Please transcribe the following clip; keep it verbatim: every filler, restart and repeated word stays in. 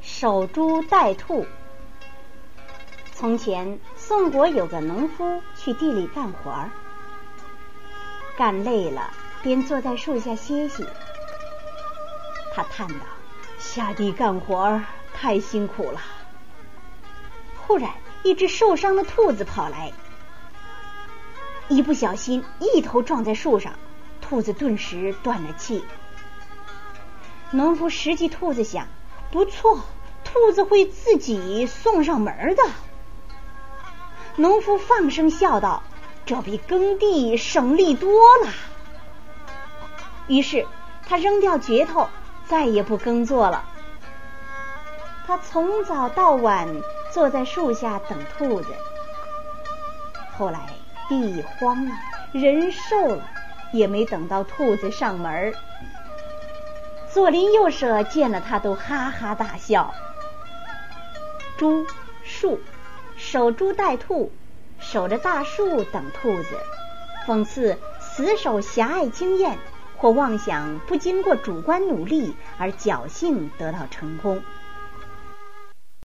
守株待兔。从前，宋国有个农夫去地里干活儿，干累了，便坐在树下歇息。他叹道：“下地干活儿太辛苦了。”忽然，一只受伤的兔子跑来，一不小心一头撞在树上，兔子顿时断了气。农夫拾起兔子想，不错，兔子会自己送上门的。农夫放声笑道：“这比耕地省力多了。”于是他扔掉镢头，再也不耕作了。他从早到晚坐在树下等兔子。后来地荒了，人瘦了，也没等到兔子上门。左邻右舍见了他都哈哈大笑。株、树，守株待兔，守着大树等兔子，讽刺死守狭隘经验，或妄想不经过主观努力而侥幸得到成功。